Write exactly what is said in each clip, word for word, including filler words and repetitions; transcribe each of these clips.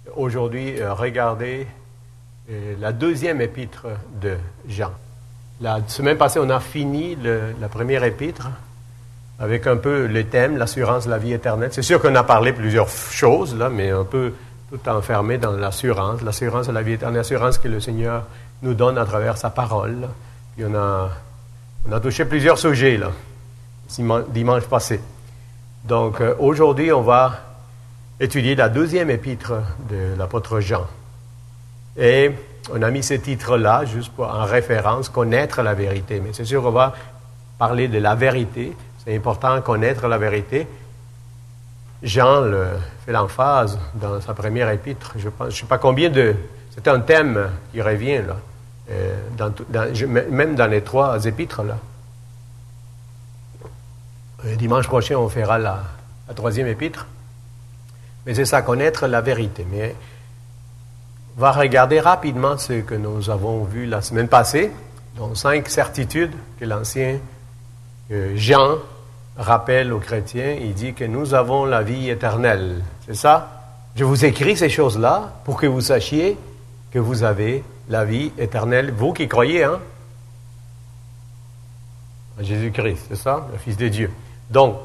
aujourd'hui euh, regarder euh, la deuxième épître de Jean. La semaine passée, on a fini le, la première épître avec un peu le thème, l'assurance de la vie éternelle. C'est sûr qu'on a parlé plusieurs choses, là, mais un peu tout enfermé dans l'assurance, l'assurance de la vie éternelle, l'assurance que le Seigneur nous donne à travers sa parole. Là. Puis on a, on a touché plusieurs sujets là, dimanche passé. Donc euh, aujourd'hui, on va étudier la deuxième épître de l'apôtre Jean. Et on a mis ce titre-là juste pour, en référence, connaître la vérité. Mais c'est sûr qu'on va parler de la vérité. C'est important de connaître la vérité. Jean le, fait l'emphase dans sa première épître. Je ne sais pas combien de... C'est un thème qui revient, là, euh, dans, dans, je, même dans les trois épîtres. Là. Euh, dimanche prochain, on fera la, la troisième épître. Mais c'est ça, connaître la vérité. Mais on va regarder rapidement ce que nous avons vu la semaine passée, donc cinq certitudes que l'ancien euh, Jean rappelle aux chrétiens. Il dit que nous avons la vie éternelle. C'est ça? Je vous écris ces choses-là pour que vous sachiez que vous avez la vie éternelle. Vous qui croyez, hein? En Jésus-Christ, c'est ça? Le Fils de Dieu. Donc,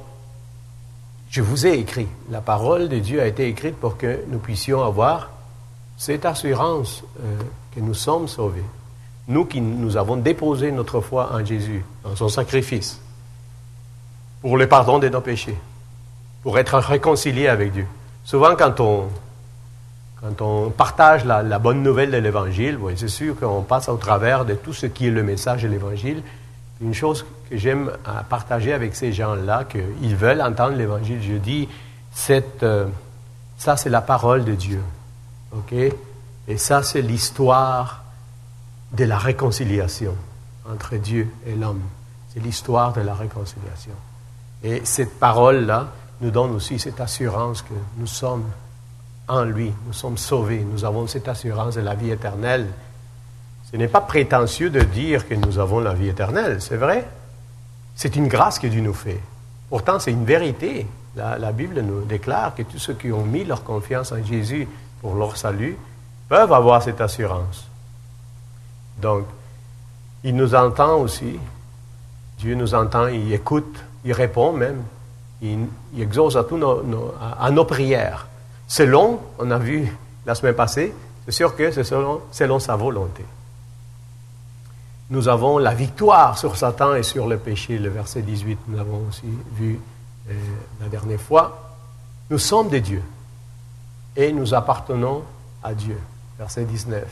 je vous ai écrit. La parole de Dieu a été écrite pour que nous puissions avoir cette assurance euh, que nous sommes sauvés. Nous qui nous avons déposé notre foi en Jésus, dans son sacrifice, pour le pardon de nos péchés, pour être réconciliés avec Dieu. Souvent, quand on, quand on partage la, la bonne nouvelle de l'Évangile, oui, c'est sûr qu'on passe au travers de tout ce qui est le message de l'Évangile. Une chose que j'aime partager avec ces gens-là, qu'ils veulent entendre l'Évangile, je dis, cette, euh, ça c'est la parole de Dieu. OK? Et ça c'est l'histoire de la réconciliation entre Dieu et l'homme. C'est l'histoire de la réconciliation. Et cette parole-là nous donne aussi cette assurance que nous sommes en lui, nous sommes sauvés, nous avons cette assurance de la vie éternelle. Ce n'est pas prétentieux de dire que nous avons la vie éternelle, c'est vrai. C'est une grâce que Dieu nous fait. Pourtant, c'est une vérité. La, la Bible nous déclare que tous ceux qui ont mis leur confiance en Jésus pour leur salut peuvent avoir cette assurance. Donc, il nous entend aussi. Dieu nous entend, il écoute, il répond même. Il, il exauce à, tous nos, nos, à, à nos prières. Selon, on a vu la semaine passée, c'est sûr que c'est selon, selon sa volonté. Nous avons la victoire sur Satan et sur le péché, le verset dix-huit, nous l'avons aussi vu euh, la dernière fois. Nous sommes des dieux et nous appartenons à Dieu, verset dix-neuf.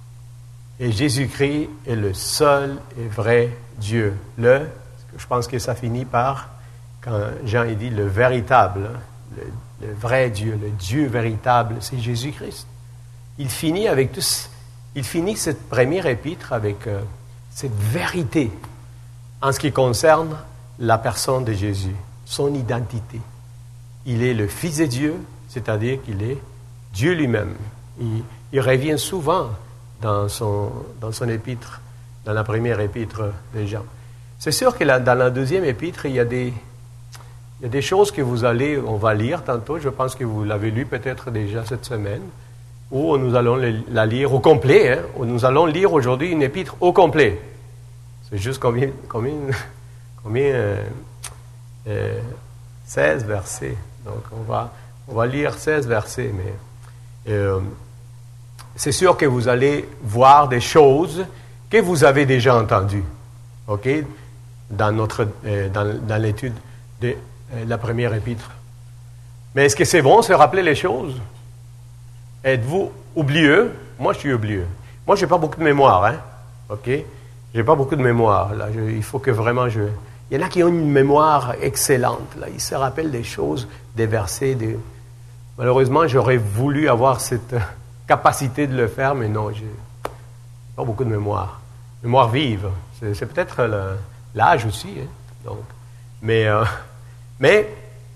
Et Jésus-Christ est le seul et vrai Dieu. Le, je pense que ça finit par, quand Jean il dit le véritable, le, le vrai Dieu, le Dieu véritable, c'est Jésus-Christ. Il finit avec tout, il finit cette première épître avec euh, cette vérité en ce qui concerne la personne de Jésus, son identité. Il est le Fils de Dieu, c'est-à-dire qu'il est Dieu lui-même. Il, il revient souvent dans son, dans son épître, dans la première épître de Jean. C'est sûr que la, dans la deuxième épître, il y a des, il y a des choses que vous allez, on va lire tantôt, je pense que vous l'avez lu peut-être déjà cette semaine, où nous allons la lire au complet, hein, où nous allons lire aujourd'hui une épître au complet. C'est juste combien, combien, combien euh, euh, seize versets. Donc on va, on va lire seize versets, mais euh, c'est sûr que vous allez voir des choses que vous avez déjà entendues, ok, dans notre, euh, dans, dans l'étude de euh, la première épître. Mais est-ce que c'est bon de se rappeler les choses? Êtes-vous oublieux? Moi, je suis oublieux. Moi, je n'ai pas beaucoup de mémoire, hein? OK? Je n'ai pas beaucoup de mémoire. Là. Je, il faut que vraiment je... Il y en a qui ont une mémoire excellente. Là. Ils se rappellent des choses, des versets. Des... Malheureusement, j'aurais voulu avoir cette capacité de le faire, mais non, je n'ai pas beaucoup de mémoire. Mémoire vive. C'est, c'est peut-être le, l'âge aussi. Hein? Donc, mais euh, mais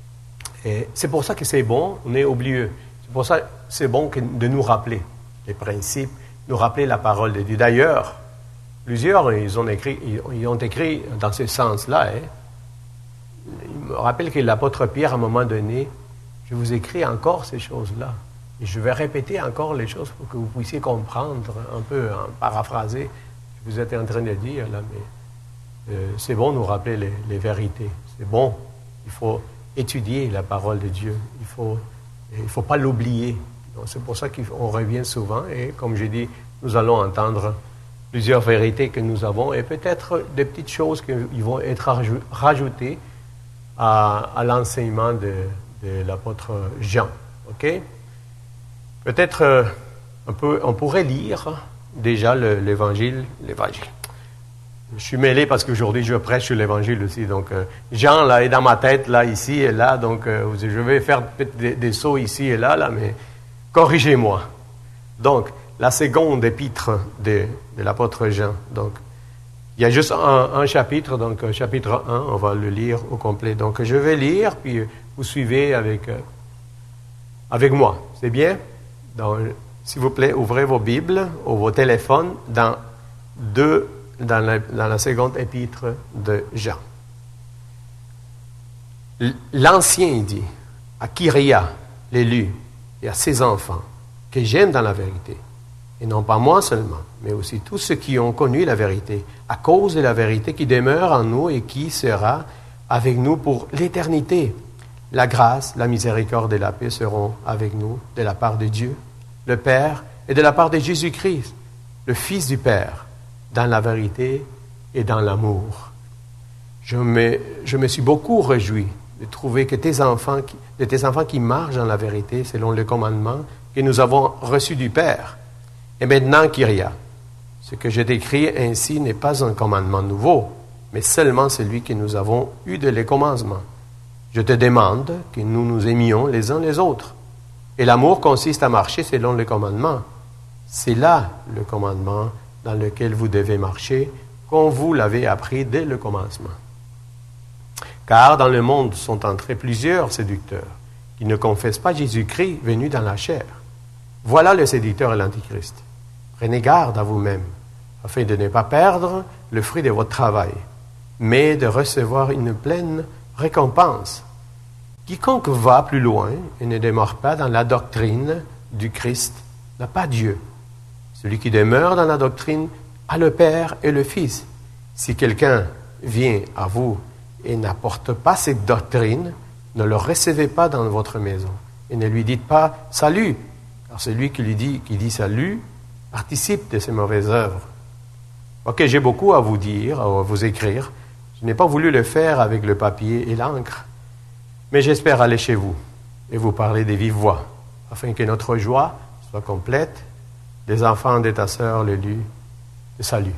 et c'est pour ça que c'est bon, on est oublieux. C'est pour ça que c'est bon que de nous rappeler les principes, nous rappeler la parole de Dieu. D'ailleurs, plusieurs, ils ont écrit, ils ont écrit dans ce sens-là. Hein. Il me rappelle que l'apôtre Pierre, à un moment donné, je vous écris encore ces choses-là. Et je vais répéter encore les choses pour que vous puissiez comprendre un peu, en paraphraser ce que vous êtes en train de dire là, mais euh, c'est bon de nous rappeler les, les vérités. C'est bon, il faut étudier la parole de Dieu. Il faut, il ne faut pas l'oublier. Donc, c'est pour ça qu'on revient souvent et comme j'ai dit, nous allons entendre plusieurs vérités que nous avons et peut-être des petites choses qui vont être rajoutées à, à l'enseignement de, de l'apôtre Jean. OK? Peut-être euh, on, peut, on pourrait lire déjà le, l'évangile. L'évangile. Je suis mêlé parce qu'aujourd'hui je prêche sur l'évangile aussi. Donc euh, Jean là est dans ma tête, là, ici et là. Donc euh, je vais faire des, des sauts ici et là, là, mais corrigez-moi. Donc, la seconde épître de, de l'apôtre Jean. Donc, il y a juste un, un chapitre, donc chapitre un, on va le lire au complet. Donc, je vais lire, puis vous suivez avec, euh, avec moi. C'est bien? Donc, s'il vous plaît, ouvrez vos Bibles ou vos téléphones dans, deux, dans, la, dans la seconde épître de Jean. L'Ancien dit à Kyria, l'élu, et à ses enfants, que j'aime dans la vérité. Et non pas moi seulement, mais aussi tous ceux qui ont connu la vérité, à cause de la vérité qui demeure en nous et qui sera avec nous pour l'éternité. La grâce, la miséricorde et la paix seront avec nous de la part de Dieu, le Père, et de la part de Jésus-Christ, le Fils du Père, dans la vérité et dans l'amour. Je me, je me suis beaucoup réjoui de trouver que tes enfants, de tes enfants qui marchent dans la vérité selon le commandement que nous avons reçu du Père. Et maintenant, Kyria, ce que je t'écris ainsi n'est pas un commandement nouveau, mais seulement celui que nous avons eu dès le commencement. Je te demande que nous nous aimions les uns les autres. Et l'amour consiste à marcher selon le commandement. C'est là le commandement dans lequel vous devez marcher, comme vous l'avez appris dès le commencement. Car dans le monde sont entrés plusieurs séducteurs qui ne confessent pas Jésus-Christ venu dans la chair. Voilà le séducteur et l'antichrist. Prenez garde à vous-même, afin de ne pas perdre le fruit de votre travail, mais de recevoir une pleine récompense. Quiconque va plus loin et ne demeure pas dans la doctrine du Christ n'a pas Dieu. Celui qui demeure dans la doctrine a le Père et le Fils. Si quelqu'un vient à vous et n'apporte pas cette doctrine, ne le recevez pas dans votre maison et ne lui dites pas « Salut », car celui qui lui dit, qui dit « Salut » participe de ses mauvaises œuvres. Ok, j'ai beaucoup à vous dire, à vous écrire. Je n'ai pas voulu le faire avec le papier et l'encre, mais j'espère aller chez vous et vous parler de vive voix, afin que notre joie soit complète. Les enfants de ta sœur, l'élu, te saluent.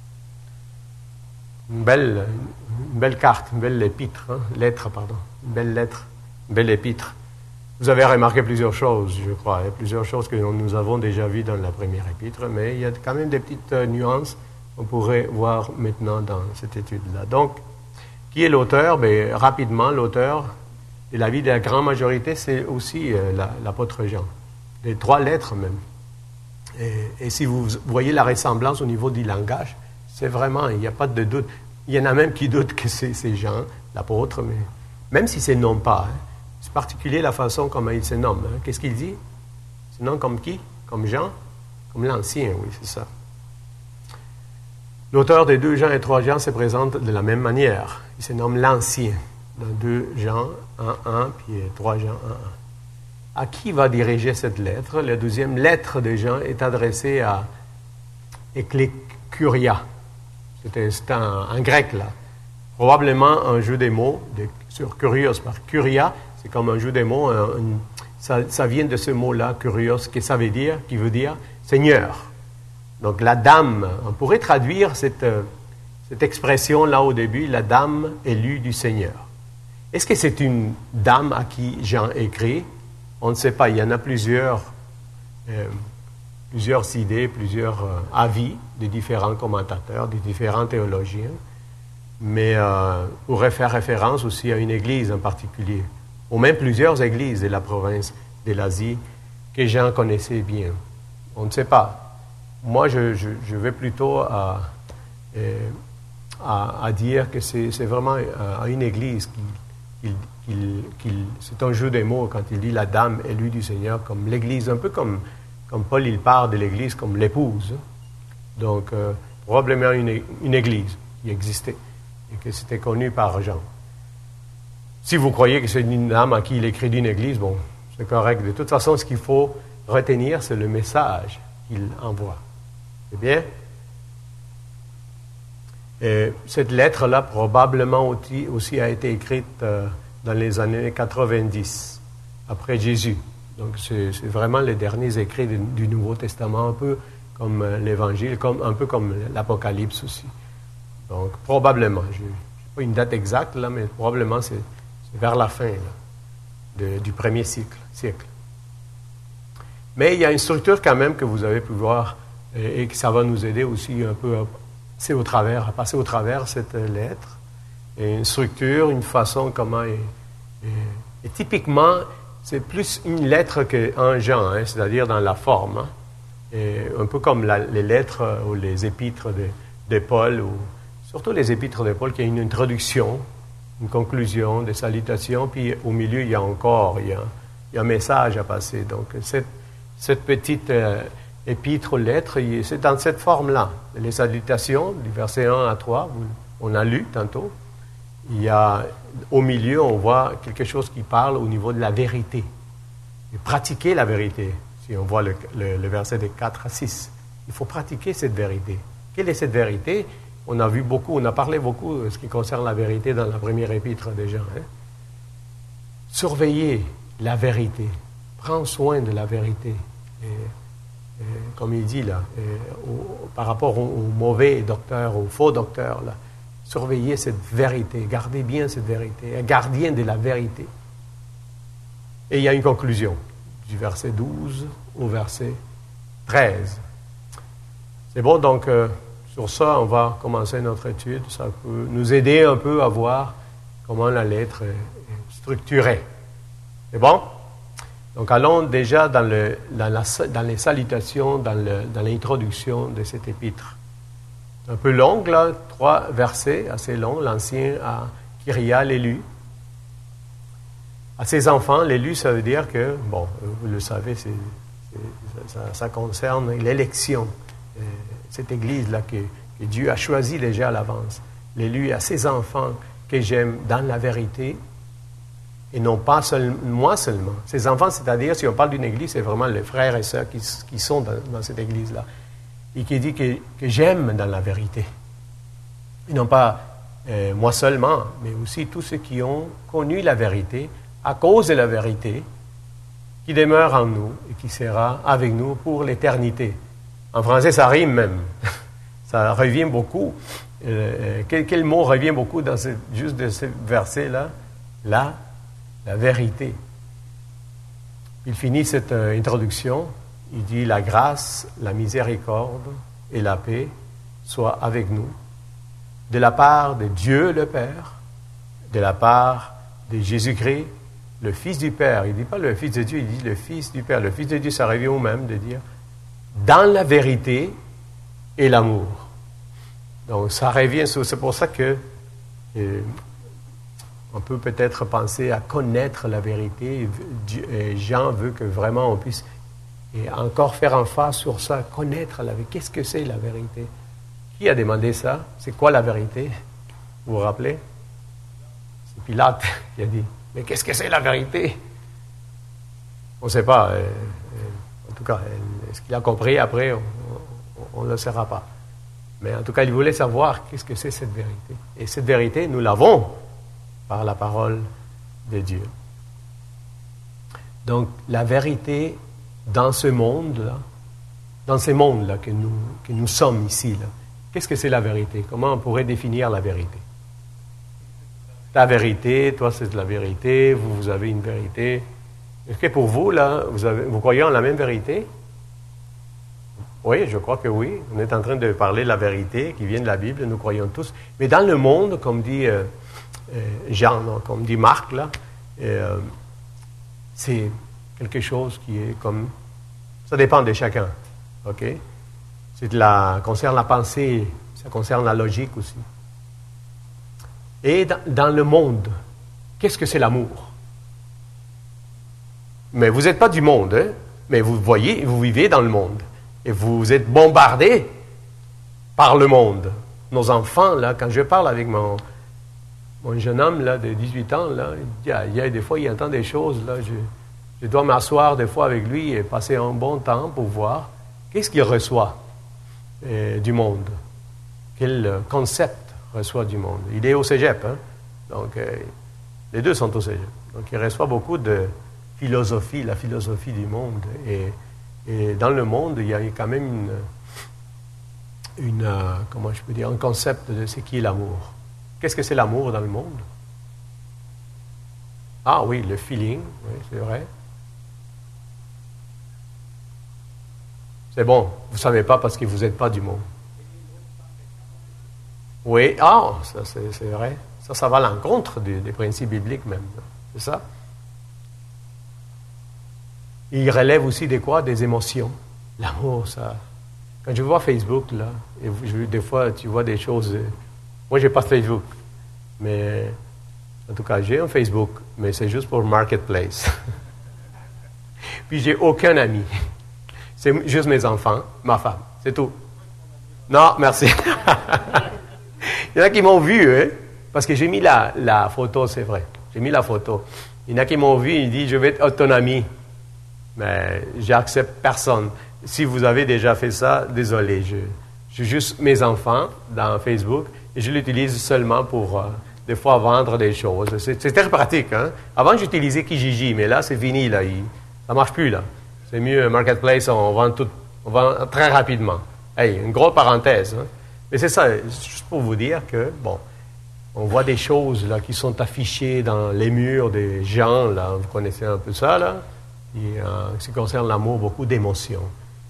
Une belle, une belle carte, une belle épître, hein? lettre, pardon, une belle lettre, une belle épître. Vous avez remarqué plusieurs choses, je crois, hein? plusieurs choses que nous avons déjà vues dans la première épître, mais il y a quand même des petites euh, nuances qu'on pourrait voir maintenant dans cette étude-là. Donc, qui est l'auteur? Bien, rapidement, l'auteur de la vie de la grande majorité, c'est aussi euh, la, l'apôtre Jean. Les trois lettres même. Et, et si vous voyez la ressemblance au niveau du langage, c'est vraiment, il n'y a pas de doute. Il y en a même qui doutent que c'est, c'est Jean, l'apôtre, mais même s'il ne se nomme pas, hein, c'est particulier la façon comment il se nomme. Hein. Qu'est-ce qu'il dit? Il se nomme comme qui? Comme Jean? Comme l'Ancien, oui, c'est ça. L'auteur des deux Jean et trois Jean se présente de la même manière. Il se nomme l'Ancien, dans deux Jean un un, puis trois Jean un un. À qui va diriger cette lettre? La deuxième lettre de Jean est adressée à Ecclécuria. C'était, c'était un, un grec, là. Probablement un jeu des mots de, sur curios, par curia, c'est comme un jeu des mots. Un, un, ça, ça vient de ce mot-là, curios, que ça veut dire, qui veut dire Seigneur. Donc la dame, on pourrait traduire cette, cette expression-là au début, la dame élue du Seigneur. Est-ce que c'est une dame à qui Jean écrit? On ne sait pas, il y en a plusieurs, euh, plusieurs idées, plusieurs euh, avis de différents commentateurs, de différents théologiens, mais euh, on pourrait faire référence aussi à une église en particulier, ou même plusieurs églises de la province de l'Asie que Jean connaissait bien. On ne sait pas. Moi, je, je, je vais plutôt à, à, à dire que c'est, c'est vraiment à une église qui, qu'il, qu'il, qu'il, c'est un jeu de mots quand il dit la dame élue du Seigneur comme l'Église, un peu comme, comme Paul, il parle de l'Église comme l'épouse. Donc, euh, probablement une, une Église qui existait et que c'était connu par Jean. Si vous croyez que c'est une dame à qui il écrit d'une Église, bon, c'est correct. De toute façon, ce qu'il faut retenir, c'est le message qu'il envoie. C'est bien? Et cette lettre-là, probablement aussi, aussi a été écrite euh, dans les années quatre-vingt-dix, après Jésus. Donc, c'est, c'est vraiment les derniers écrits du, du Nouveau Testament, un peu comme euh, l'Évangile, comme, un peu comme l'Apocalypse aussi. Donc, probablement, je n'ai pas une date exacte, là, mais probablement c'est, c'est vers la fin là, de, du premier siècle, siècle. Mais il y a une structure quand même que vous avez pu voir et, et que ça va nous aider aussi un peu à passer au travers, à passer au travers cette lettre. Et une structure, une façon, comment... Et, et, et typiquement, c'est plus une lettre qu'un genre, hein, c'est-à-dire dans la forme. Hein, et un peu comme la, les lettres ou les épîtres de, de Paul, ou surtout les épîtres de Paul, qui a une introduction, une conclusion, des salutations, puis au milieu, il y a encore, il y a, il y a un message à passer. Donc, cette, cette petite euh, épître ou lettre, c'est dans cette forme-là. Les salutations, du verset un à trois, on a lu tantôt. Il y a, au milieu, on voit quelque chose qui parle au niveau de la vérité. Et pratiquer la vérité. Si on voit le, le, le verset de quatre à six, il faut pratiquer cette vérité. Quelle est cette vérité? On a vu beaucoup, on a parlé beaucoup de ce qui concerne la vérité dans la première épître déjà. Hein? Surveiller la vérité. Prends soin de la vérité. Et, et, comme il dit là, et, au, par rapport aux, aux mauvais docteurs, aux faux docteurs, là, surveillez cette vérité, gardez bien cette vérité, un gardien de la vérité. Et il y a une conclusion, du verset douze au verset treize. C'est bon, donc euh, sur ça, on va commencer notre étude. Ça peut nous aider un peu à voir comment la lettre est structurée. C'est bon? Donc allons déjà dans, le, dans, la, dans les salutations, dans, le, dans l'introduction de cette épître. Un peu longue, là, trois versets, assez longs. L'ancien à Kyria, l'élu. À ses enfants, l'élu, ça veut dire que, bon, vous le savez, c'est, c'est, ça, ça concerne l'élection. Euh, cette Église-là que, que Dieu a choisie déjà à l'avance. L'élu à ses enfants que j'aime dans la vérité, et non pas seul, moi seulement. Ses enfants, c'est-à-dire, si on parle d'une Église, c'est vraiment les frères et sœurs qui, qui sont dans, dans cette Église-là. Et qui dit que, que j'aime dans la vérité. Et non pas euh, moi seulement, mais aussi tous ceux qui ont connu la vérité à cause de la vérité, qui demeure en nous et qui sera avec nous pour l'éternité. En français, ça rime même. Ça revient beaucoup. Euh, quel, quel mot revient beaucoup dans ce, juste de ce verset-là? Là, la vérité. Il finit cette euh, introduction. Il dit, la grâce, la miséricorde et la paix soient avec nous, de la part de Dieu le Père, de la part de Jésus-Christ, le Fils du Père. Il ne dit pas le Fils de Dieu, il dit le Fils du Père. Le Fils de Dieu, ça revient au même de dire, dans la vérité et l'amour. Donc, ça revient, c'est pour ça que euh, on peut peut-être penser à connaître la vérité. Jean veut que vraiment on puisse et encore faire emphase sur ça, connaître la vérité. Qu'est-ce que c'est la vérité? Qui a demandé ça? C'est quoi la vérité? Vous vous rappelez? C'est Pilate qui a dit, mais qu'est-ce que c'est la vérité? On ne sait pas. Euh, euh, en tout cas, euh, ce qu'il a compris après, on ne le saura pas. Mais en tout cas, il voulait savoir qu'est-ce que c'est cette vérité. Et cette vérité, nous l'avons par la parole de Dieu. Donc, la vérité dans ce monde-là, dans ces mondes-là que nous, que nous sommes ici, là, qu'est-ce que c'est la vérité? Comment on pourrait définir la vérité? La vérité, toi c'est la vérité, vous, vous avez une vérité. Est-ce que pour vous, là, vous, avez, vous croyez en la même vérité? Oui, je crois que oui. On est en train de parler de la vérité qui vient de la Bible, nous croyons tous. Mais dans le monde, comme dit euh, euh, Jean, non, comme dit Marc, là, euh, c'est quelque chose qui est comme... Ça dépend de chacun, OK? C'est de la, concerne la pensée, ça concerne la logique aussi. Et dans, dans le monde, qu'est-ce que c'est l'amour? Mais vous n'êtes pas du monde, hein? Mais vous voyez, vous vivez dans le monde. Et vous êtes bombardés par le monde. Nos enfants, là, quand je parle avec mon, mon jeune homme là, de dix-huit ans, là, il y a, il y a des fois, il entend des choses. Là, je, je dois m'asseoir des fois avec lui et passer un bon temps pour voir qu'est-ce qu'il reçoit euh, du monde. Quel euh, concept reçoit du monde. Il est au cégep, hein? Donc euh, les deux sont au cégep. Donc il reçoit beaucoup de philosophie, la philosophie du monde. Et, et dans le monde, il y a quand même une, une euh, comment je peux dire, un concept de ce qui est l'amour. Qu'est-ce que c'est l'amour dans le monde? Ah oui, le feeling, oui, c'est vrai. C'est bon, vous ne savez pas parce que vous n'êtes pas du monde. Oui, ah, ça c'est, c'est vrai. Ça, ça va à l'encontre des, des principes bibliques même. C'est ça? Il relève aussi des quoi? Des émotions. L'amour, ça. Quand je vois Facebook, là, et je, des fois, tu vois des choses. Moi, je n'ai pas Facebook. Mais, en tout cas, j'ai un Facebook, mais c'est juste pour Marketplace. Puis, j'ai aucun ami. C'est juste mes enfants, ma femme. C'est tout. Non, merci. Il y en a qui m'ont vu, hein, parce que j'ai mis la, la photo, c'est vrai. J'ai mis la photo. Il y en a qui m'ont vu, ils disent, je vais être ton ami. Mais j'accepte personne. Si vous avez déjà fait ça, désolé. Je, j'ai juste mes enfants dans Facebook et je l'utilise seulement pour, euh, des fois, vendre des choses. C'est, c'est très pratique. Hein? Avant, j'utilisais Kijiji, mais là, c'est fini. Là. Il, ça ne marche plus. Là. C'est mieux, Marketplace, on vend tout, on vend très rapidement. Hey, une grosse parenthèse. Hein? Mais c'est ça, juste pour vous dire que, bon, on voit des choses là, qui sont affichées dans les murs des gens. Là. Vous connaissez un peu ça, là? Et, euh, ce qui concerne l'amour, beaucoup d'émotions.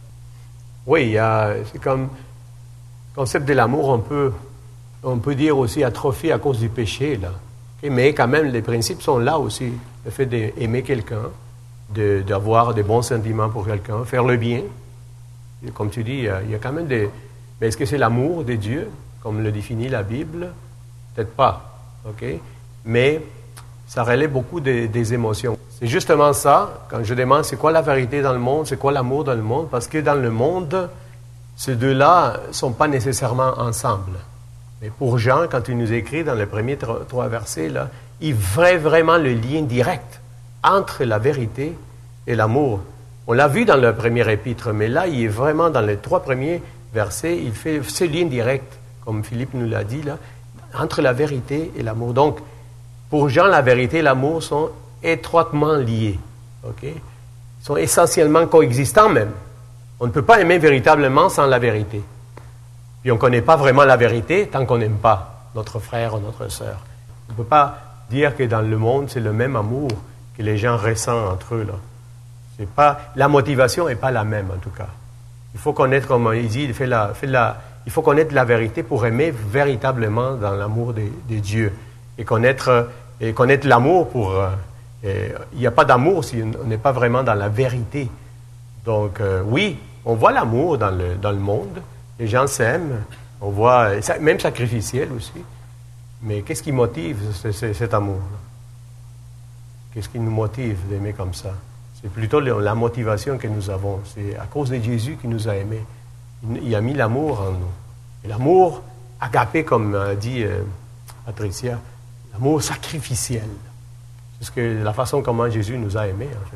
Oui, il y a, c'est comme le concept de l'amour, on peut, on peut dire aussi atrophié à cause du péché, là. Okay? Mais quand même, les principes sont là aussi. Le fait d'aimer quelqu'un, de, d'avoir des bons sentiments pour quelqu'un, faire le bien. Et comme tu dis, il y a, il y a quand même des... Mais est-ce que c'est l'amour de Dieu, comme le définit la Bible? Peut-être pas, OK? Mais ça relève beaucoup des, des émotions. C'est justement ça, quand je demande c'est quoi la vérité dans le monde, c'est quoi l'amour dans le monde, parce que dans le monde, ces deux-là ne sont pas nécessairement ensemble. Mais pour Jean, quand il nous écrit dans les premiers trois, trois versets, là, il fait vraiment le lien direct entre la vérité et l'amour. On l'a vu dans le premier épître, mais là, il est vraiment dans les trois premiers versets, il fait ce lien direct, comme Philippe nous l'a dit, là, entre la vérité et l'amour. Donc, pour Jean, la vérité et l'amour sont étroitement liés. Okay? Ils sont essentiellement coexistants même. On ne peut pas aimer véritablement sans la vérité. Puis on ne connaît pas vraiment la vérité tant qu'on n'aime pas notre frère ou notre sœur. On ne peut pas dire que dans le monde, c'est le même amour que les gens ressentent entre eux. Là. C'est pas, la motivation n'est pas la même, en tout cas. Il faut connaître, comme il dit, il, fait la, fait la, il faut connaître la vérité pour aimer véritablement dans l'amour de, de Dieu. Et connaître, et connaître l'amour pour... Et il n'y a pas d'amour si on n'est pas vraiment dans la vérité. Donc, euh, oui, on voit l'amour dans le, dans le monde. Les gens s'aiment. On voit, même sacrificiel aussi. Mais qu'est-ce qui motive c- c- cet amour-là? Qu'est-ce qui nous motive d'aimer comme ça? C'est plutôt la motivation que nous avons. C'est à cause de Jésus qui nous a aimés. Il a mis l'amour en nous. Et l'amour agapé, comme a dit euh, Patricia, l'amour sacrificiel. C'est que la façon comment Jésus nous a aimés, en fait.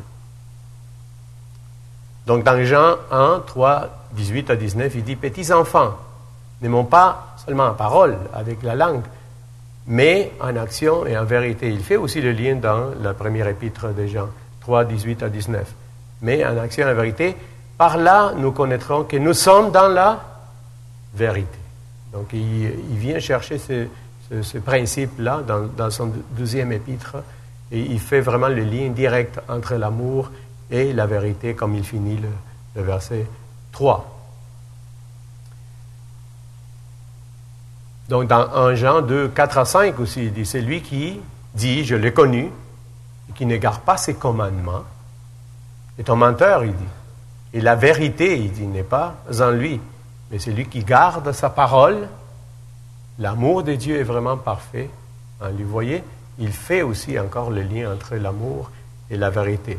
Donc, dans Jean un, trois, dix-huit à dix-neuf, il dit « Petits enfants, n'aimons pas seulement en parole, avec la langue, mais en action et en vérité. » Il fait aussi le lien dans la première épître de Jean, trois, dix-huit à dix-neuf. Mais en action et en vérité, par là, nous connaîtrons que nous sommes dans la vérité. Donc, il, il vient chercher ce, ce, ce principe-là dans, dans son deuxième épître. Et il fait vraiment le lien direct entre l'amour et la vérité, comme il finit le, le verset trois. Donc, dans un Jean deux, quatre à cinq aussi, il dit, c'est lui qui dit, je l'ai connu, et qui ne garde pas ses commandements, est un menteur, il dit. Et la vérité, il dit, n'est pas en lui, mais c'est lui qui garde sa parole. L'amour de Dieu est vraiment parfait. Hein, vous voyez? il fait aussi encore le lien entre l'amour et la vérité.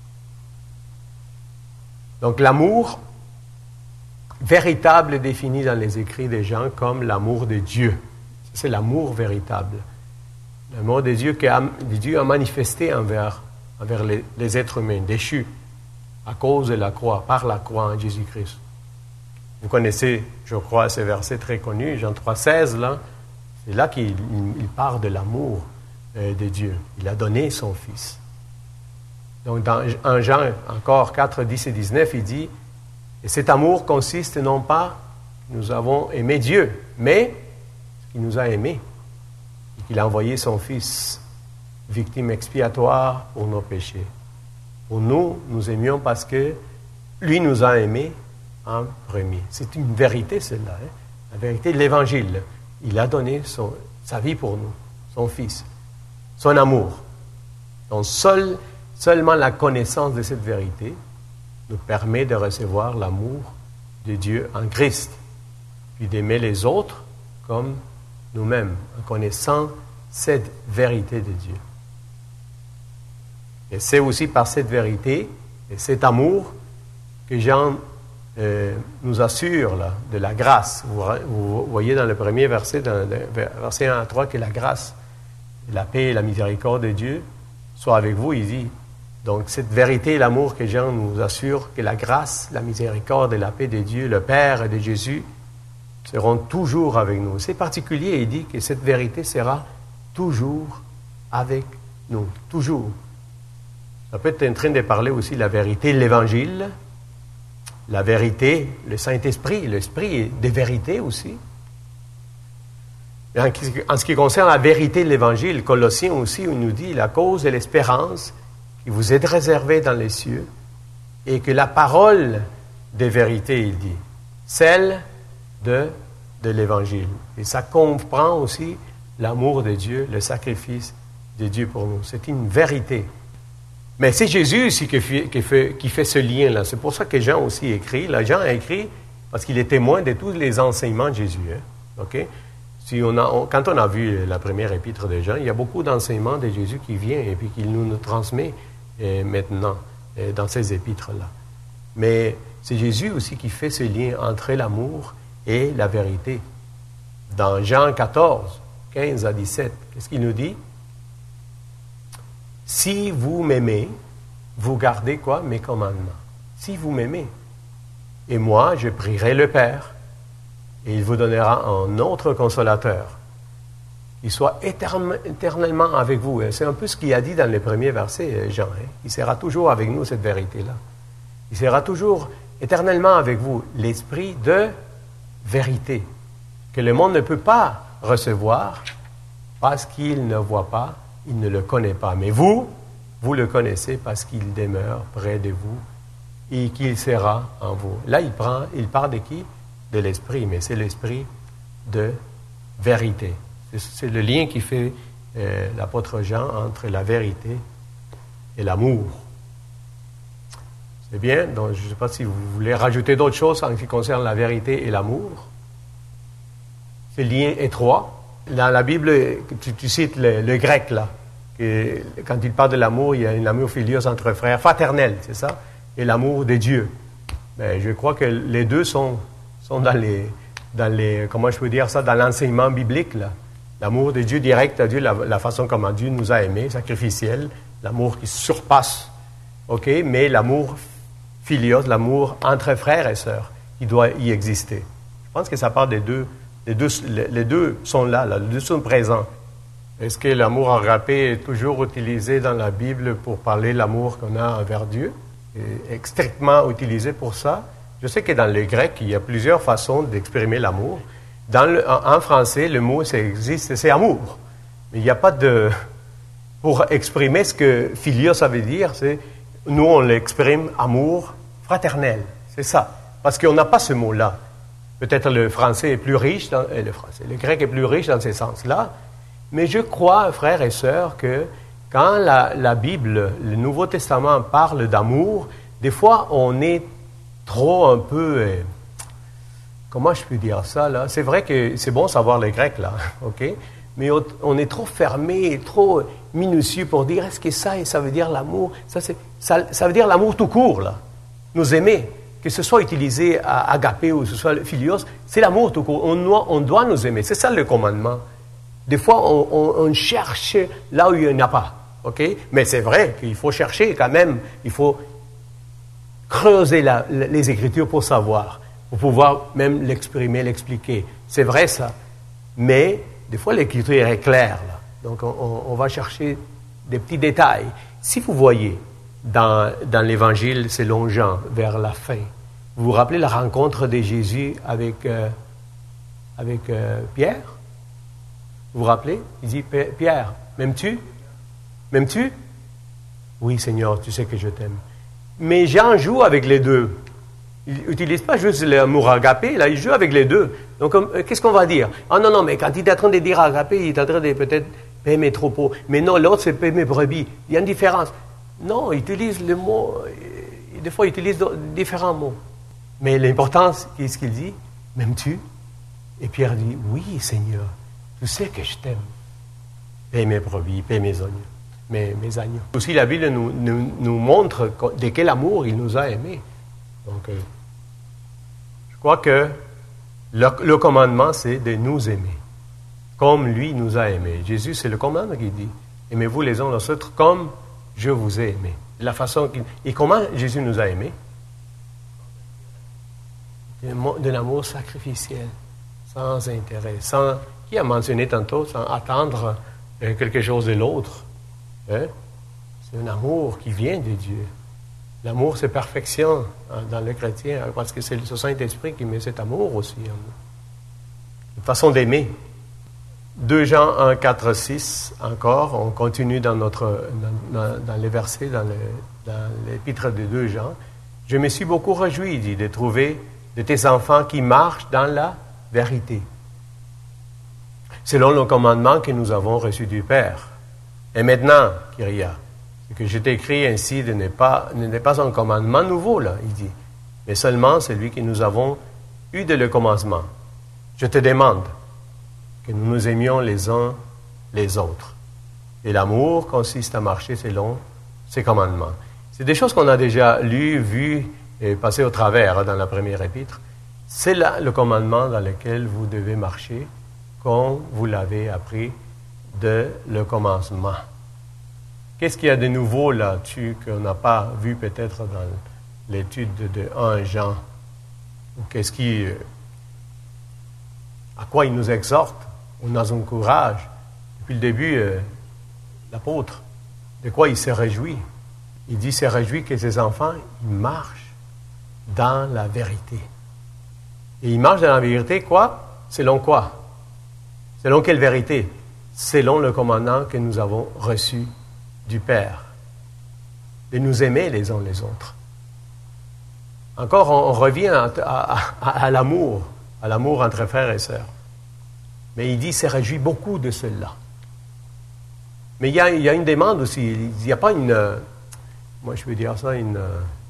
Donc l'amour véritable est défini dans les écrits des gens comme l'amour de Dieu. C'est l'amour véritable. L'amour de Dieu que Dieu a manifesté envers, envers les, les êtres humains déchus à cause de la croix, par la croix en Jésus-Christ. Vous connaissez, je crois, ce verset très connu, Jean trois seize, là. C'est là qu'il il parle de l'amour euh, de Dieu. Il a donné son Fils. Donc, dans, en Jean, encore quatre, dix et dix-neuf, il dit, « Et cet amour consiste non pas que nous avons aimé Dieu, mais qu'il nous a aimés, et qu'il a envoyé son Fils, victime expiatoire pour nos péchés. Pour nous, nous aimions parce que lui nous a aimés en premier. » C'est une vérité, celle-là. Hein? La vérité de l'Évangile. Il a donné son, sa vie pour nous, son Fils, son amour. Donc, seul, seulement la connaissance de cette vérité nous permet de recevoir l'amour de Dieu en Christ, puis d'aimer les autres comme nous-mêmes, en connaissant cette vérité de Dieu. Et c'est aussi par cette vérité et cet amour que Jean euh, nous assure là, de la grâce. Vous, vous voyez dans le premier verset, dans le verset un à trois, que la grâce, la paix et la miséricorde de Dieu soient avec vous. Il dit, donc cette vérité et l'amour que Jean nous assure, que la grâce, la miséricorde et la paix de Dieu, le Père et de Jésus, seront toujours avec nous. C'est particulier, il dit que cette vérité sera toujours avec nous, toujours. Ça peut être en train de parler aussi de la vérité, l'Évangile, la vérité, le Saint-Esprit, l'Esprit de vérité aussi. En, en ce qui concerne la vérité de l'Évangile, Colossiens aussi, il nous dit la cause et l'espérance qui vous est réservée dans les cieux, et que la parole de vérité, il dit, celle de, de l'Évangile. Et ça comprend aussi l'amour de Dieu, le sacrifice de Dieu pour nous. C'est une vérité. Mais c'est Jésus aussi qui fait, qui fait, qui fait ce lien-là. C'est pour ça que Jean aussi écrit. Là, Jean a écrit parce qu'il est témoin de tous les enseignements de Jésus. Hein? Okay? Si on a, on, quand on a vu la première épître de Jean, il y a beaucoup d'enseignements de Jésus qui viennent et puis qu'il nous, nous transmet euh, maintenant euh, dans ces épîtres-là. Mais c'est Jésus aussi qui fait ce lien entre l'amour et la vérité. Dans Jean quatorze, quinze à dix-sept, qu'est-ce qu'il nous dit? Si vous m'aimez, vous gardez quoi? Mes commandements. Si vous m'aimez. Et moi, je prierai le Père, et il vous donnera un autre consolateur, qui soit éternellement avec vous. C'est un peu ce qu'il a dit dans les premiers versets, Jean. Hein? Il sera toujours avec nous, cette vérité-là. Il sera toujours éternellement avec vous, l'esprit de vérité, que le monde ne peut pas recevoir parce qu'il ne voit pas, il ne le connaît pas. Mais vous, vous le connaissez parce qu'il demeure près de vous et qu'il sera en vous. Là, il, prend, il parle de qui? De l'esprit, mais c'est l'esprit de vérité. C'est, c'est le lien qui fait euh, l'apôtre Jean entre la vérité et l'amour. C'est bien, donc je ne sais pas si vous voulez rajouter d'autres choses en ce qui concerne la vérité et l'amour. C'est lien étroit. Dans la Bible, tu, tu cites le, le grec, là. Que, quand il parle de l'amour, il y a un amour filios entre frères, fraternel, c'est ça, et l'amour de Dieu. Mais je crois que les deux sont, sont dans les, dans les, comment je peux dire ça, dans l'enseignement biblique, là. L'amour de Dieu direct à Dieu, la, la façon comment Dieu nous a aimés, sacrificiel, l'amour qui surpasse, ok, mais l'amour filios, l'amour entre frères et sœurs, qui doit y exister. Je pense que ça parle des deux. Les deux, les deux sont là, là, les deux sont présents. Est-ce que l'amour agapé est toujours utilisé dans la Bible pour parler de l'amour qu'on a envers Dieu? Est strictement utilisé pour ça? Je sais que dans le grec, il y a plusieurs façons d'exprimer l'amour. Dans le, en, en français, le mot, ça existe, c'est amour. Mais il n'y a pas de... Pour exprimer ce que filios, ça veut dire, c'est... Nous, on l'exprime amour fraternel. C'est ça. Parce qu'on n'a pas ce mot-là. Peut-être le français est plus riche, dans, euh, le français, le grec est plus riche dans ces sens-là, mais je crois, frères et sœurs, que quand la, la Bible, le Nouveau Testament parle d'amour, des fois on est trop un peu, euh, comment je peux dire ça là? C'est vrai que c'est bon savoir le grec là, ok? mais on est trop fermé, trop minutieux pour dire est-ce que ça, ça veut dire l'amour? Ça, c'est, ça, ça veut dire l'amour tout court, là. Nous aimer. Que ce soit utilisé à agapé ou que ce soit philios, c'est l'amour tout court. On doit, on doit nous aimer. C'est ça le commandement. Des fois, on, on, on cherche là où il n'y en a pas. OK? Mais c'est vrai qu'il faut chercher quand même. Il faut creuser la, les Écritures pour savoir, pour pouvoir même l'exprimer, l'expliquer. C'est vrai ça. Mais des fois, l'Écriture est claire. Là. Donc, on, on va chercher des petits détails. Si vous voyez dans, dans l'Évangile selon Jean, vers la fin, vous vous rappelez la rencontre de Jésus avec, euh, avec euh, Pierre? Vous vous rappelez? Il dit, Pierre, m'aimes-tu? M'aimes-tu? Oui, Seigneur, tu sais que je t'aime. Mais Jean joue avec les deux. Il n'utilise pas juste l'amour agapé, là, il joue avec les deux. Donc, euh, qu'est-ce qu'on va dire? Ah non, non, mais quand il est en train de dire agapé, il est en train de peut-être payer mes troupeaux. Mais non, l'autre, c'est payer mes brebis. Il y a une différence. Non, il utilise le mot, euh, des fois, il utilise différents mots. Mais l'importance, qu'est-ce qu'il dit? M'aimes-tu? Et Pierre dit, oui, Seigneur, tu sais que je t'aime. Paye mes brebis, paye mes oignons, mes, mes agneaux. Aussi, la Bible nous, nous, nous montre de quel amour il nous a aimés. Donc, euh, je crois que le, le commandement, c'est de nous aimer, comme lui nous a aimés. Jésus, c'est le commandement qui dit, aimez-vous les uns les autres comme je vous ai aimés. La façon qu'il... Et comment Jésus nous a aimés? D'un amour sacrificiel, sans intérêt, sans, qui a mentionné tantôt, sans attendre quelque chose de l'autre. Hein? C'est un amour qui vient de Dieu. L'amour, c'est perfection hein, dans le chrétien, parce que c'est le Saint-Esprit qui met cet amour aussi en nous. Une façon d'aimer. deux Jean un, quatre, six, encore, on continue dans, notre, dans, dans, dans les versets, dans, le, dans l'épître de deux Jean. Je me suis beaucoup réjoui, dit, de trouver de tes enfants qui marchent dans la vérité, selon le commandement que nous avons reçu du Père. Et maintenant, Kyria, ce que je t'écris ainsi de n'est pas, n'est pas un commandement nouveau, là, il dit, mais seulement celui que nous avons eu dès le commencement. Je te demande que nous nous aimions les uns les autres. Et l'amour consiste à marcher selon ses commandements. C'est des choses qu'on a déjà lues, vues, et passé au travers hein, dans la première épître. C'est là le commandement dans lequel vous devez marcher comme vous l'avez appris de le commencement. Qu'est-ce qu'il y a de nouveau là-dessus qu'on n'a pas vu peut-être dans l'étude de un Jean? Ou qu'est-ce qui... À quoi il nous exhorte? On nous encourage. Depuis le début, euh, l'apôtre, de quoi il se réjouit? Il dit, il se réjouit que ses enfants, ils marchent dans la vérité. Et il marche dans la vérité, quoi? Selon quoi? Selon quelle vérité? Selon le commandement que nous avons reçu du Père. De nous aimer les uns les autres. Encore, on, on revient à, à, à, à l'amour, à l'amour entre frères et sœurs. Mais il dit, il se réjouit beaucoup de cela. Mais il y a, il y a une demande aussi. Il n'y a pas une... Moi, je veux dire ça, une...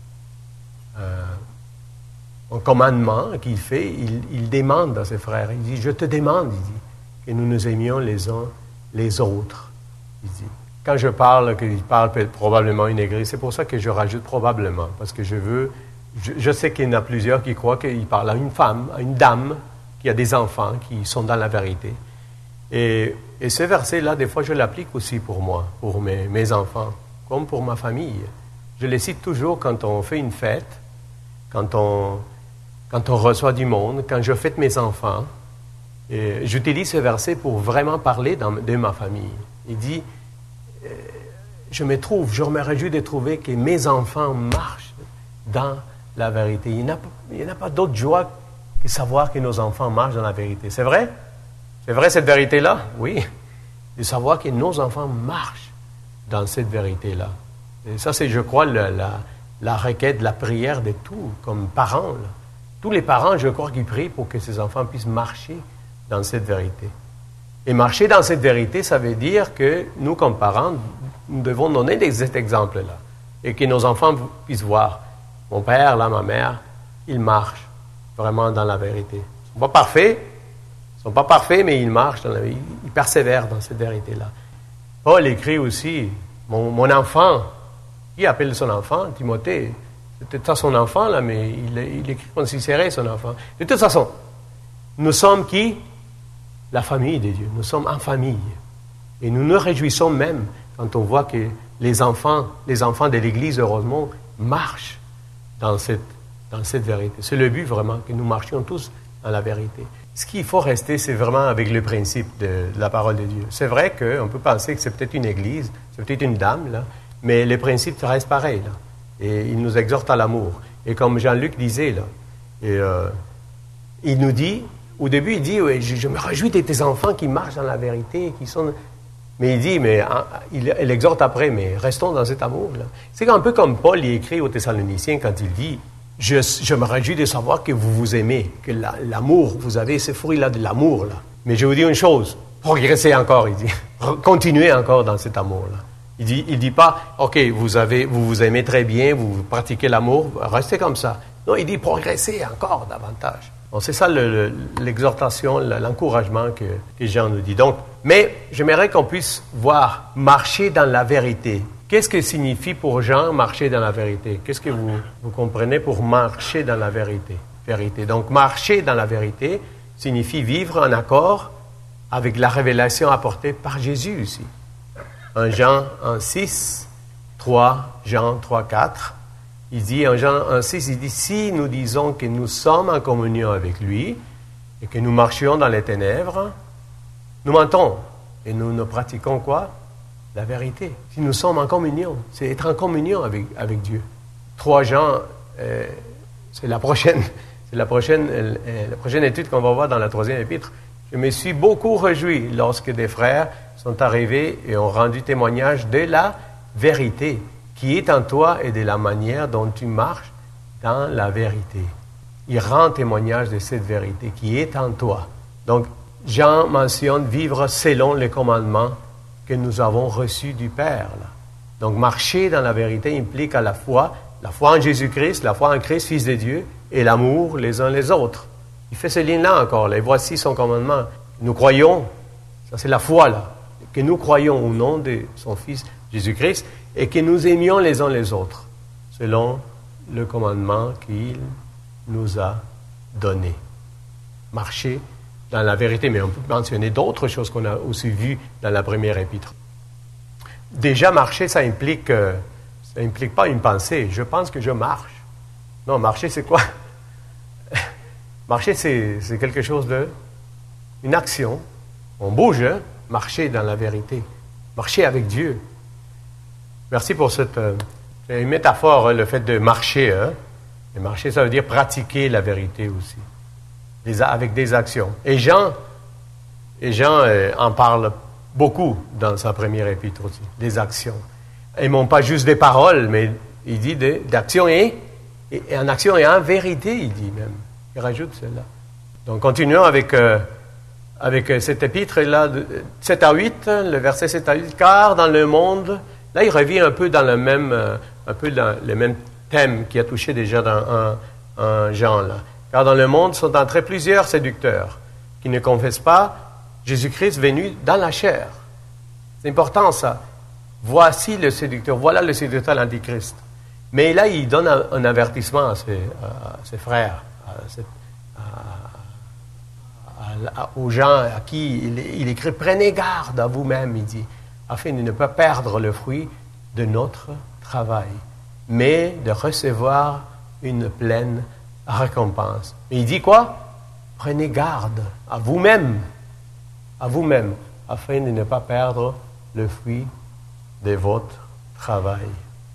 Euh, un commandement qu'il fait, il, il demande à ses frères. Il dit, je te demande, il dit, que nous nous aimions les uns les autres. Il dit, quand je parle, qu'il parle probablement une église, c'est pour ça que je rajoute probablement, parce que je veux, je, je sais qu'il y en a plusieurs qui croient qu'il parle à une femme, à une dame, qui a des enfants, qui sont dans la vérité. Et, et ce verset-là, des fois, je l'applique aussi pour moi, pour mes, mes enfants, comme pour ma famille. Je les cite toujours quand on fait une fête, quand on, quand on reçoit du monde, quand je fête mes enfants. Et j'utilise ce verset pour vraiment parler dans, de ma famille. Il dit, euh, je me trouve, je me réjouis de trouver que mes enfants marchent dans la vérité. Il n'y a, il n'y a pas d'autre joie que savoir que nos enfants marchent dans la vérité. C'est vrai? C'est vrai cette vérité-là? Oui. De savoir que nos enfants marchent dans cette vérité-là. Et ça, c'est, je crois, la, la, la requête, la prière de tous, comme parents. Là. Tous les parents, je crois, qui prient pour que ces enfants puissent marcher dans cette vérité. Et marcher dans cette vérité, ça veut dire que nous, comme parents, nous devons donner cet exemple-là. Et que nos enfants puissent voir. Mon père, là, ma mère, ils marchent vraiment dans la vérité. Ils ne sont pas parfaits, Ils ne sont pas parfaits, mais ils marchent, dans la, ils, ils persévèrent dans cette vérité-là. Paul écrit aussi, mon, mon enfant, il appelle son enfant, Timothée, c'était pas son enfant, là, mais il, il écrit comme s'il serait son enfant. De toute façon, nous sommes qui? La famille de Dieu. Nous sommes en famille. Et nous nous réjouissons même quand on voit que les enfants, les enfants de l'Église de Rosemont marchent dans cette, dans cette vérité. C'est le but vraiment, que nous marchions tous dans la vérité. Ce qu'il faut rester, c'est vraiment avec le principe de, de la parole de Dieu. C'est vrai qu'on peut penser que c'est peut-être une Église, c'est peut-être une dame, là, mais les principes restent pareils, là. Et il nous exhorte à l'amour. Et comme Jean-Luc disait, là, et, euh, il nous dit, au début, il dit, ouais, je, je me réjouis de tes enfants qui marchent dans la vérité, qui sont... Mais il dit, mais hein, il, il exhorte après, mais restons dans cet amour-là. C'est un peu comme Paul il écrit aux Thessaloniciens quand il dit, je, je me réjouis de savoir que vous vous aimez, que la, l'amour, vous avez ce fruit-là de l'amour, là. Mais je vous dis une chose, progressez encore, il dit, continuez encore dans cet amour-là. Il dit, il dit pas, OK, vous avez, vous vous aimez très bien, vous pratiquez l'amour, restez comme ça. Non, il dit, progressez encore davantage. Bon, c'est ça le, le, l'exhortation, l'encouragement que, que Jean nous dit. Donc, mais j'aimerais qu'on puisse voir marcher dans la vérité. Qu'est-ce que signifie pour Jean marcher dans la vérité? Qu'est-ce que vous, vous comprenez pour marcher dans la vérité? Vérité. Donc, marcher dans la vérité signifie vivre en accord avec la révélation apportée par Jésus aussi. En Jean en six, trois, Jean trois, quatre, il dit, en Jean un six, il dit, si nous disons que nous sommes en communion avec lui et que nous marchions dans les ténèbres, nous mentons et nous ne pratiquons quoi? La vérité. Si nous sommes en communion, c'est être en communion avec, avec Dieu. trois Jean, euh, c'est la prochaine, c'est la prochaine, euh, la prochaine étude qu'on va voir dans la troisième épître. Je me suis beaucoup réjoui lorsque des frères sont arrivés et ont rendu témoignage de la vérité qui est en toi et de la manière dont tu marches dans la vérité. Il rend témoignage de cette vérité qui est en toi. Donc, Jean mentionne vivre selon les commandements que nous avons reçus du Père. Là. Donc, marcher dans la vérité implique à la fois la foi en Jésus-Christ, la foi en Christ, Fils de Dieu, et l'amour les uns les autres. Il fait ce lien-là encore. Là. Voici son commandement. Nous croyons, ça c'est la foi là, que nous croyons au nom de son Fils Jésus-Christ et que nous aimions les uns les autres, selon le commandement qu'il nous a donné. Marcher dans la vérité, mais on peut mentionner d'autres choses qu'on a aussi vues dans la première épître. Déjà, marcher, ça implique, euh, ça implique pas une pensée. Je pense que je marche. Non, marcher, c'est quoi? Marcher, c'est, c'est quelque chose de... une action. On bouge, hein? Marcher dans la vérité. Marcher avec Dieu. Merci pour cette euh, une métaphore, hein, le fait de marcher. Hein? Et marcher, ça veut dire pratiquer la vérité aussi. Des, avec des actions. Et Jean, et Jean euh, en parle beaucoup dans sa première épître aussi. Des actions. Et non pas juste des paroles, mais il dit de, d'action et, et, et en action et en vérité, il dit même. Il rajoute cela. Donc, continuons avec, euh, avec cette épître-là, sept à huit, le verset sept à huit. Car dans le monde, là, il revient un peu dans le même, euh, un peu dans le même thème qui a touché déjà dans un, un Jean, là. Car dans le monde sont entrés plusieurs séducteurs qui ne confessent pas Jésus-Christ venu dans la chair. C'est important, ça. Voici le séducteur, voilà le séducteur, l'Antichrist. Mais là, il donne un, un avertissement à ses, à ses frères. À, à, à, aux gens à qui il, il écrit, prenez garde à vous-même, il dit, afin de ne pas perdre le fruit de notre travail, mais de recevoir une pleine récompense. Mais il dit quoi? Prenez garde à vous-même, à vous-même, afin de ne pas perdre le fruit de votre travail.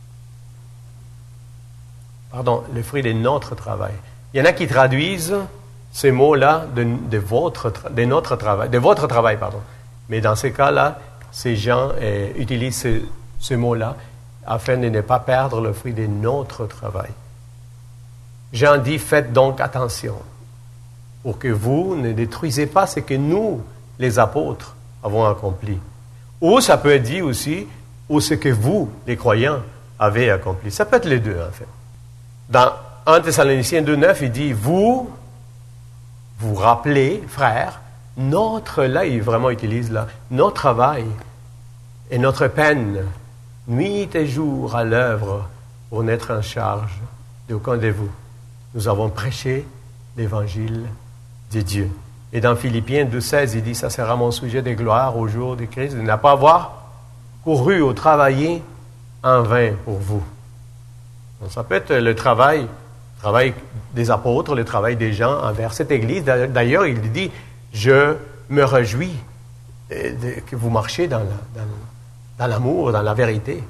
Pardon, le fruit de notre travail. Il y en a qui traduisent ces mots-là de, de, votre, de notre travail, de votre travail, pardon. Mais dans ces cas-là, ces gens euh, utilisent ce, ce mot-là afin de ne pas perdre le fruit de notre travail. Jean dit, faites donc attention pour que vous ne détruisez pas ce que nous, les apôtres, avons accompli. Ou ça peut être dit aussi, ou ce que vous, les croyants, avez accompli. Ça peut être les deux, en fait. Dans un Thessaloniciens deux neuf, il dit, vous, vous rappelez, frères, notre, là, il vraiment utilise là, notre travail et notre peine, nuit et jour à l'œuvre pour n'être en charge d'aucun de vous. Nous avons prêché l'évangile de Dieu. Et dans Philippiens deux seize, il dit, ça sera mon sujet de gloire au jour du Christ, de ne pas avoir couru ou travaillé en vain pour vous. Donc, ça peut être le travail, le travail des apôtres, le travail des gens envers cette Église. D'ailleurs, il dit, je me réjouis de, que vous marchiez dans, la, dans, dans l'amour, dans la vérité.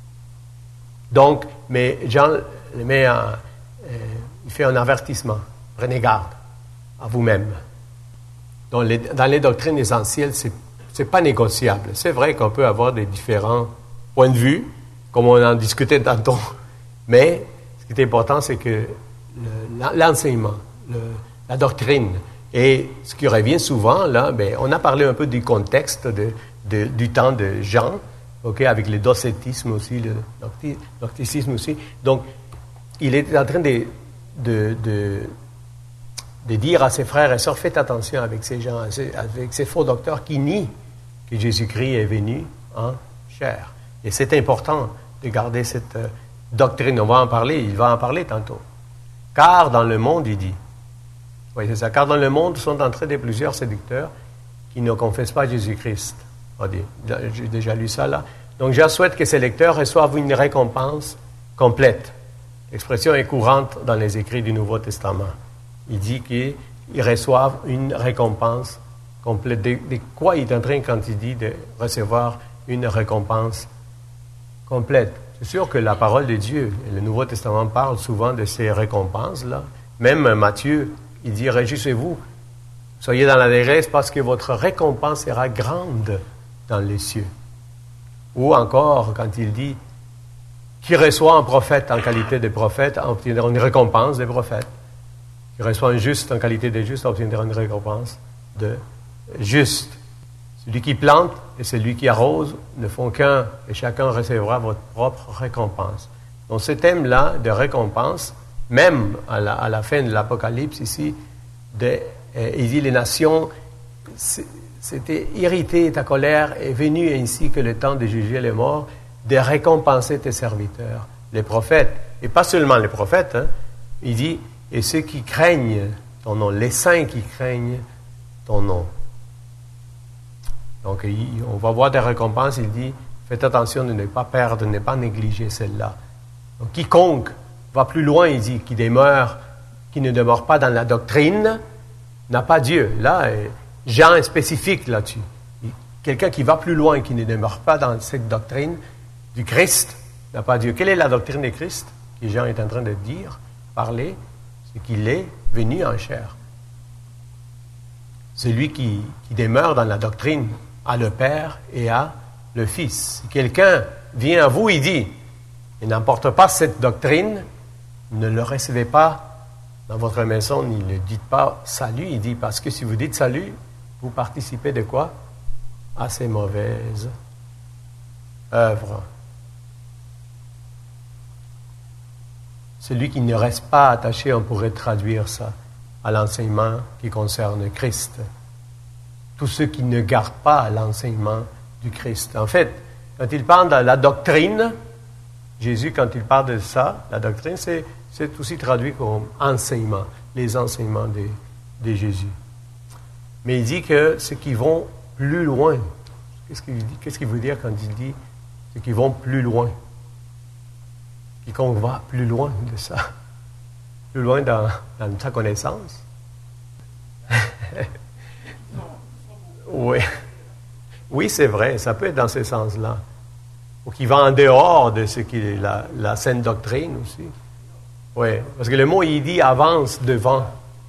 Donc, mais Jean met un, euh, il fait un avertissement. Prenez garde à vous-même. Dans les, dans les doctrines essentielles, ce n'est pas négociable. C'est vrai qu'on peut avoir des différents points de vue, comme on en discutait tantôt, mais ce qui est important, c'est que le, l'enseignement, le, la doctrine, et ce qui revient souvent, là, ben, on a parlé un peu du contexte de, de, du temps de Jean, okay, avec le docétisme aussi, le gnosticisme aussi. Donc, il est en train de, de, de, de dire à ses frères et sœurs, faites attention avec ces gens, avec ces faux docteurs qui nient que Jésus-Christ est venu en chair. Et c'est important de garder cette euh, doctrine. On va en parler, il va en parler tantôt. Car dans le monde, il dit, oui, c'est ça, car dans le monde sont entrés de plusieurs séducteurs qui ne confessent pas Jésus-Christ. On dit, j'ai déjà lu ça là. Donc, je souhaite que ces lecteurs reçoivent une récompense complète. L'expression est courante dans les écrits du Nouveau Testament. Il dit qu'ils reçoivent une récompense complète. De, de quoi il est en train quand il dit de recevoir une récompense complète? C'est sûr que la parole de Dieu, et le Nouveau Testament parle souvent de ces récompenses-là. Même Matthieu, il dit, réjouissez-vous, soyez dans la détresse parce que votre récompense sera grande dans les cieux. Ou encore, quand il dit, qui reçoit un prophète en qualité de prophète obtiendra une récompense de prophète. Qui reçoit un juste en qualité de juste obtiendra une récompense de juste. Celui qui plante et celui qui arrose ne font qu'un, et chacun recevra votre propre récompense. Donc ce thème-là de récompense, même à la, à la fin de l'Apocalypse ici, de, euh, il dit les nations s'étaient irritées, ta colère est venue ainsi que le temps de juger les morts, de récompenser tes serviteurs, les prophètes, et pas seulement les prophètes, hein, il dit, et ceux qui craignent ton nom, les saints qui craignent ton nom. Donc, il, on va voir des récompenses, il dit, faites attention de ne pas perdre, de ne pas négliger celle-là. Donc, quiconque va plus loin, il dit, qui demeure, qui ne demeure pas dans la doctrine, n'a pas Dieu. Là, Jean est spécifique là-dessus. Quelqu'un qui va plus loin, qui ne demeure pas dans cette doctrine du Christ, n'a pas Dieu. Quelle est la doctrine de Christ que Jean est en train de dire, parler? C'est qu'il est venu en chair. Celui qui, qui demeure dans la doctrine a le Père et a le Fils. Si quelqu'un vient à vous et dit, il n'emporte pas cette doctrine, ne le recevez pas dans votre maison, ni ne dites pas salut. Il dit, parce que si vous dites salut, vous participez de quoi? À ces mauvaises œuvres. Celui qui ne reste pas attaché, on pourrait traduire ça à l'enseignement qui concerne Christ. Tous ceux qui ne gardent pas l'enseignement du Christ. En fait, quand il parle de la doctrine, Jésus, quand il parle de ça, la doctrine, c'est, c'est aussi traduit comme enseignement, les enseignements de, de Jésus. Mais il dit que ceux qui vont plus loin, qu'est-ce qu'il dit, qu'est-ce qu'il veut dire quand il dit ceux qui vont plus loin? Quiconque va plus loin de ça, plus loin dans, dans sa connaissance. Oui, oui, c'est vrai, ça peut être dans ce sens-là. Ou qui va en dehors de ce qui est la, la saine doctrine aussi. Oui, parce que le mot, il dit avance devant.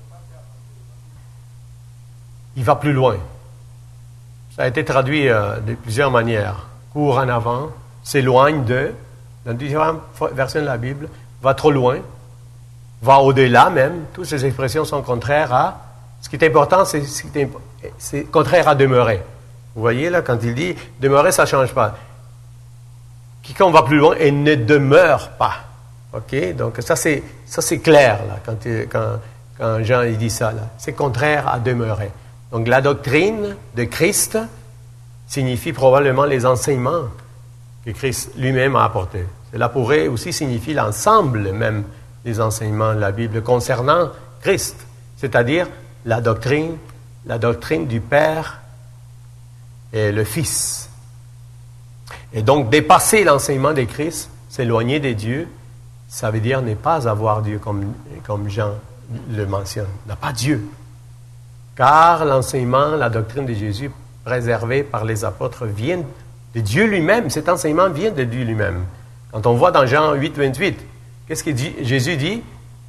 Il va plus loin. Ça a été traduit euh, de plusieurs manières. Court en avant, s'éloigne de, dans différentes versions de la Bible, va trop loin, va au-delà même. Toutes ces expressions sont contraires à... Ce qui est important, c'est, c'est, c'est contraire à demeurer. Vous voyez là, quand il dit demeurer, ça ne change pas. Quiconque va plus loin et ne demeure pas. OK? Donc ça, c'est, ça, c'est clair là, quand, il, quand, quand Jean il dit ça. Là. C'est contraire à demeurer. Donc la doctrine de Christ signifie probablement les enseignements que Christ lui-même a apportés. Cela pourrait aussi signifier l'ensemble même des enseignements de la Bible concernant Christ, c'est-à-dire la doctrine, la doctrine du Père et le Fils. Et donc dépasser l'enseignement de Christ, s'éloigner de Dieu, ça veut dire ne pas avoir Dieu comme, comme Jean le mentionne, n'a pas Dieu. Car l'enseignement, la doctrine de Jésus préservée par les apôtres vient de Dieu lui-même. Cet enseignement vient de Dieu lui-même. Quand on voit dans Jean huit, vingt-huit, qu'est-ce que dit, Jésus dit?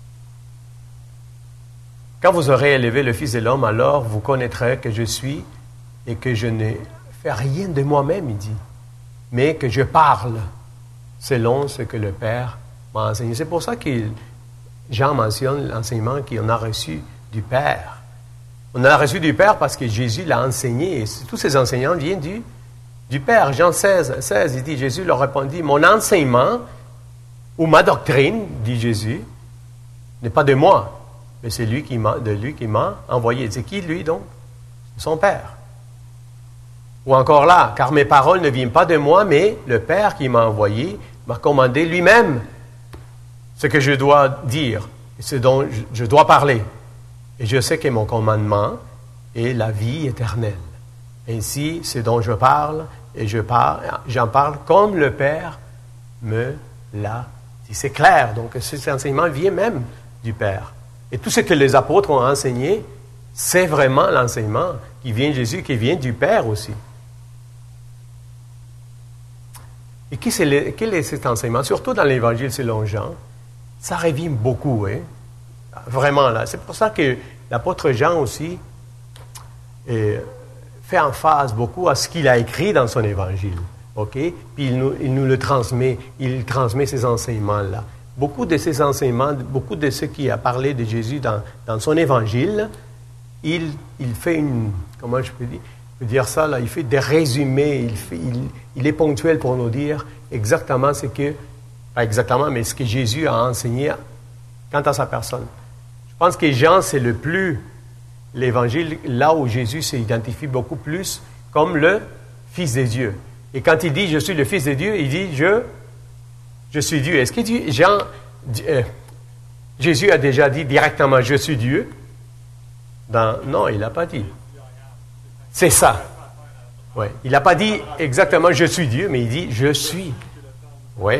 Quand vous aurez élevé le Fils de l'homme, alors vous connaîtrez que je suis et que je ne fais rien de moi-même, il dit, mais que je parle selon ce que le Père m'a enseigné. C'est pour ça que Jean mentionne l'enseignement qu'on a reçu du Père. On a reçu du Père parce que Jésus l'a enseigné. Et tous ces enseignants viennent du, du Père. Jean seize, seize, il dit, Jésus leur répondit, mon enseignement ou ma doctrine, dit Jésus, n'est pas de moi, mais c'est lui qui m'a, de lui qui m'a envoyé. C'est qui, lui, donc? Son Père. Ou encore là, car mes paroles ne viennent pas de moi, mais le Père qui m'a envoyé m'a commandé lui-même ce que je dois dire, ce dont je dois parler. Et je sais que mon commandement est la vie éternelle. Ainsi, c'est dont je parle, et je parle, j'en parle comme le Père me l'a dit. C'est clair, donc cet enseignement vient même du Père. Et tout ce que les apôtres ont enseigné, c'est vraiment l'enseignement qui vient de Jésus, qui vient du Père aussi. Et qui c'est le, quel est cet enseignement? Surtout dans l'Évangile selon Jean, ça revient beaucoup, hein? Vraiment, là. C'est pour ça que l'apôtre Jean aussi euh, fait emphase beaucoup à ce qu'il a écrit dans son Évangile. OK? Puis il nous, il nous le transmet, il transmet ces enseignements-là. Beaucoup de ces enseignements, beaucoup de ce qui a parlé de Jésus dans, dans son Évangile, il, il fait une, comment je peux dire, je peux dire ça, là, il fait des résumés, il, fait, il, il est ponctuel pour nous dire exactement ce que, pas exactement, mais ce que Jésus a enseigné quant à sa personne. Je pense que Jean, c'est le plus, l'Évangile, là où Jésus s'identifie beaucoup plus comme le Fils de Dieu. Et quand il dit « je suis le Fils de Dieu », il dit « je, je suis Dieu ». Est-ce qu'il dit, Jean, euh, Jésus a déjà dit directement « je suis Dieu » dans, non, il n'a pas dit. C'est ça. Ouais. Il n'a pas dit exactement « je suis Dieu », mais il dit « je suis ». Oui.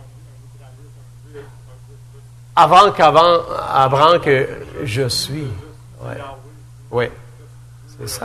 Avant qu'avant, avant que je suis. Oui. Oui. C'est ça.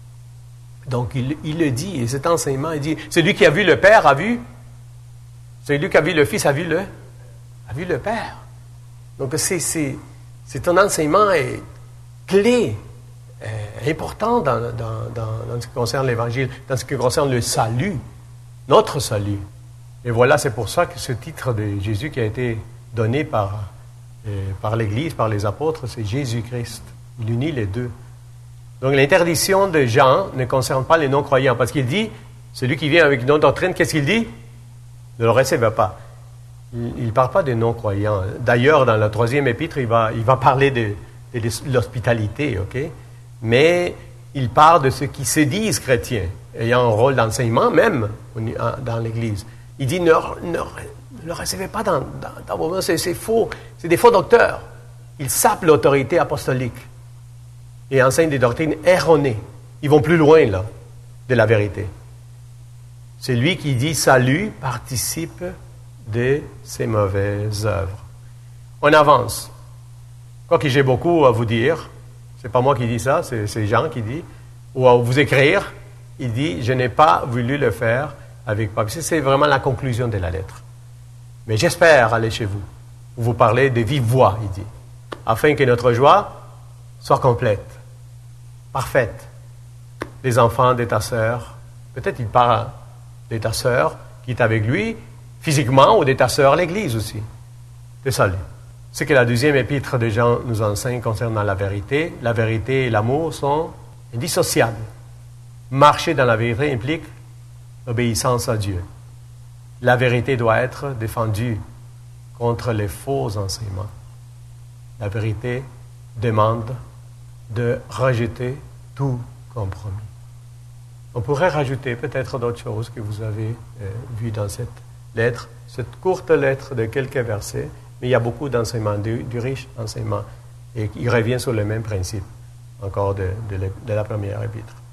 Donc, il, il le dit, et cet enseignement, il dit, celui qui a vu le Père a vu, celui qui a vu le Fils a vu le, a vu le Père. Donc, c'est, c'est, c'est un enseignement est clé, euh, important dans, dans, dans, dans ce qui concerne l'Évangile, dans ce qui concerne le salut, notre salut. Et voilà, c'est pour ça que ce titre de Jésus qui a été donné par, euh, par l'Église, par les apôtres, c'est Jésus-Christ. Il unit les deux. Donc l'interdiction de Jean ne concerne pas les non-croyants, parce qu'il dit, celui qui vient avec une autre doctrine, qu'est-ce qu'il dit? Ne le recevez pas. Il ne parle pas des non-croyants. D'ailleurs, dans la troisième épître, il va, il va parler de, de l'hospitalité, ok? Mais il parle de ceux qui se disent chrétiens, ayant un rôle d'enseignement même dans l'Église. Il dit, ne, ne, ne le recevez pas dans, dans, dans vos mains, c'est, c'est faux, c'est des faux docteurs. Ils sapent l'autorité apostolique et enseignent des doctrines erronées. Ils vont plus loin, là, de la vérité. Celui qui dit salut participe de ses mauvaises œuvres. On avance. Quoi que j'ai beaucoup à vous dire, c'est pas moi qui dis ça, c'est, c'est Jean qui dit, ou à vous écrire, il dit, je n'ai pas voulu le faire avec papier. C'est vraiment la conclusion de la lettre. Mais j'espère aller chez vous, où vous parlez de vive voix, il dit, afin que notre joie soit complète, parfaite. Les enfants de ta sœur, peut-être il parle de ta sœur qui est avec lui, physiquement, ou de ta sœur à l'église aussi. Te salue. Ce que la deuxième épître de Jean nous enseigne concernant la vérité, la vérité et l'amour sont indissociables. Marcher dans la vérité implique obéissance à Dieu. La vérité doit être défendue contre les faux enseignements. La vérité demande de rejeter tout compromis. On pourrait rajouter peut-être d'autres choses que vous avez euh, vues dans cette lettre, cette courte lettre de quelques versets, mais il y a beaucoup d'enseignements, du, du riche enseignement, et il revient sur le même principe, encore de, de, de la première épître.